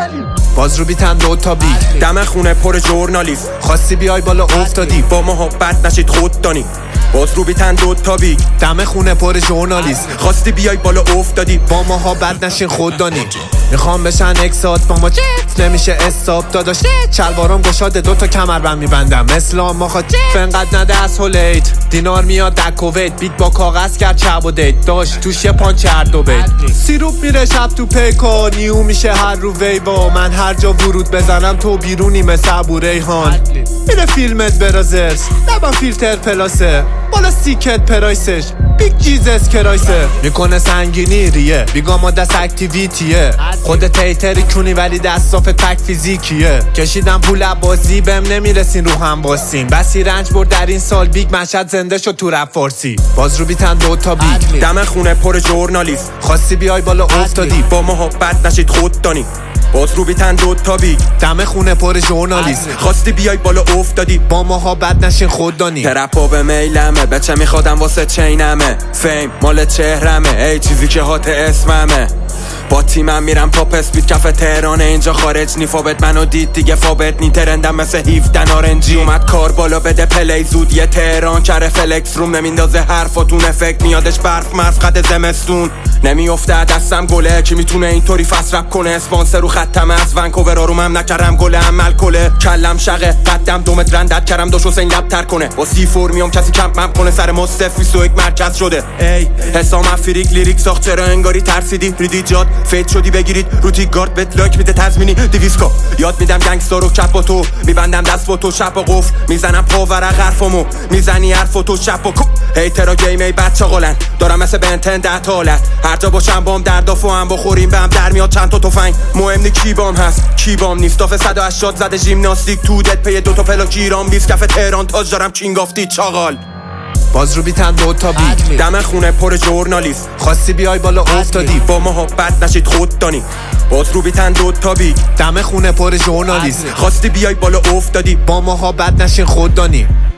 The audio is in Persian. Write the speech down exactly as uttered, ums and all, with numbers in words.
باز رو بیتن دو تا بی دم خونه پر ژورنالیست، خواستی بیای بالا افتادی با محبت نشید خود دانی. باز رو بیتن دو تا بی دم خونه پر ژورنالیست، خواستی بیای بالا افتادی با محبت نشین خود دانی. میخوام بشن اکسات با ما چیت نمیشه استاپ داداش، چلوارم گشاده دو تا کمربند میبندم اسلام ماخواد فنقد نده از هولیت. دینار میاد در کویت بیگ با کاغذ کرد چب و دیت داشت توش یه پانچ هر دو بیت. سیروپ میره شب تو پیکا نیو میشه هر رو ویوا، من هر جا ورود بزنم تو بیرونی مثل ابو ریحان. میره فیلمت برازرز لبم فیلتر پلاسه بالا سیکت پرایسش بیگ جیزس کرایسه. میکنه سنگینی ریه بیگا ما دست اکتیویتیه، خود تیتری کونی ولی دستاف تک فیزیکیه. کشیدم پول بازی بهم نمیرسین رو هم باسیم، بسی رنج برد در این سال بیگ مشهد زنده شد تو رپ فارسی. باز رو بیتن دو تا بیگ دم خونه پر ژورنالیست، خواستی بیای بالا افتادی با محبت نشید خود دانی. باز رو بیتن دو تا بیگ دم خونه پر ژورنالیست، خواستی بیای بالا افتادی با محبت نشین خود دانی. ترپا به میلمه بچه میخوادم واسه چینمه، فیم مال چهرمه ای چیزی که هات اسممه. با تیمم میرم تا پسپید کف تهرانه اینجا خارج نی فابت منو دید دیگه فابت نی ترندم مثل هیفتن آرنجی. اومد کار بالا بده پلی زود یه تهران کره فلکس روم نمیندازه حرفاتون افکت میادش برف مرز قد زمستون نمیافته دستم گله کی میتونه اینطوری فست رپ کنه. اسپانسر رو خطم از ونکوور آرومم نکرم گله عمل کله کلم شقه قدم دو متر رندت کردم داش حسین لب تر کنه با سی فور میام کسی کمپ مپ کنه سر ما صفر بیست و یک مرکز شده. ای حسام افریک لیریک ساخت چرا انگاری ترسیدی ریدی جات فیت شدی بگیرید روتی گارد بت لاک میده تضمینی دویسکا یاد میدم گنگستر رو کپ با تو میبندم دست با تو شب و قفل میزنم پا ورق حرفمو میزنی حرف تو شب و کو هیترا گیم ای بچا قلن دارم مثل بنتن ده تالت هر جا باشم بام در دافو هم بخوریم بهم در میاد چند تا تفنگ مهم نی کی بام هست کی بام نیست داف صد و هشتاد زده ژیمناستیک تو دت پی دو تا پلاک ایران بیس کف تهران تاج دارم کینگ آفتی چاغال. باز رو بیتن دو تا بیگ دم خونه پر ژورنالیست، خواستی بیای بالا افتادی با محبت نشید خود دانی. باز رو بیتن دو تا بیگ دم خونه پر ژورنالیست، خواستی بیای بالا افتادی با محبت نشین خود دانی.